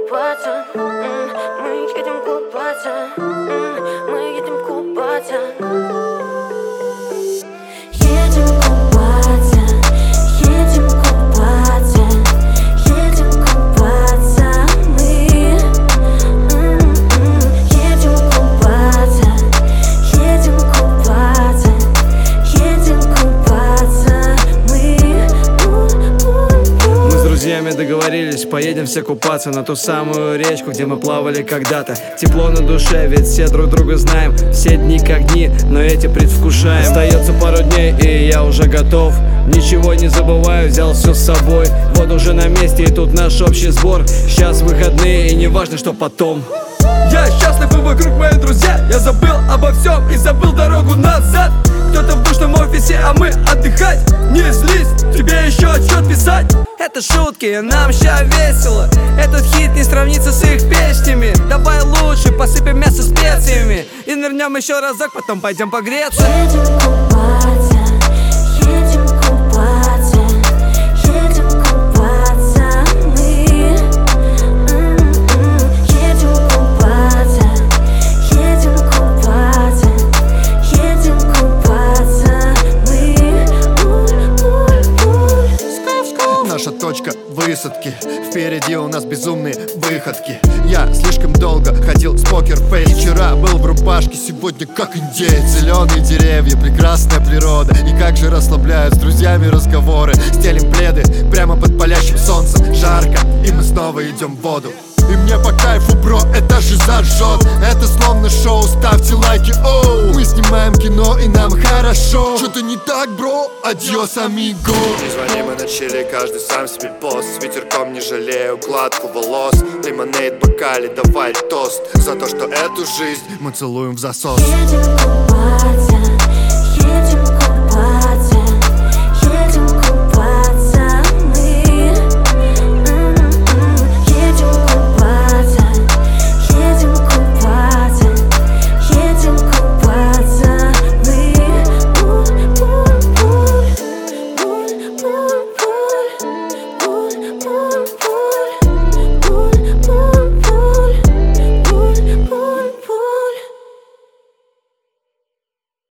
купаться, мы едем купаться, мы едем купаться. Едем купаться, едем купаться, едем купаться мы. Едем купаться, едем купаться, едем купаться мы. Мы с друзьями договорились, поедем все купаться на ту самую речку, где мы плавали когда-то. Тепло на душе, ведь все друг друга знаем. Все дни как дни, но эти предвкушаем. Остается пару дней, и я уже готов. Ничего не забываю, взял все с собой. Вот уже на месте, и тут наш общий сбор. Сейчас выходные, и не важно, что потом. Я счастлив, и вокруг мои друзья. Я забыл обо всем и забыл дорогу назад. Кто-то в душном офисе, а мы отдыхать. Не злись, тебе еще отчет писать. Это шутки, нам ща весело. Этот хит не сравнится с их песнями. Давай лучше посыпем мясо специями и нырнем еще разок, потом пойдем погреться. Едем купаться, едем купаться, едем купаться мы. Едем купаться, едем купаться, едем купаться мы. Наша точка высадки, впереди у нас безумные выходки. Я слишком долго ходил с покер-фейс. Вчера был в рубашке, сегодня как индеец. Зеленые деревья, прекрасная природа. И как же расслабляют с друзьями разговоры. Стелим пледы прямо под палящим солнцем. Жарко, и мы снова идем в воду. И мне по кайфу, бро, это же зажжет. Это словно шоу, ставьте лайки, оу. Мы снимаем кино и нам хорошо. Что-то не так, бро, адьос, амиго. Не звони, мы на чили, каждый сам себе босс. С ветерком не жалею укладку волос. Лимонейд в бокале, давай тост за то, что эту жизнь мы целуем в засос. Едем купаться.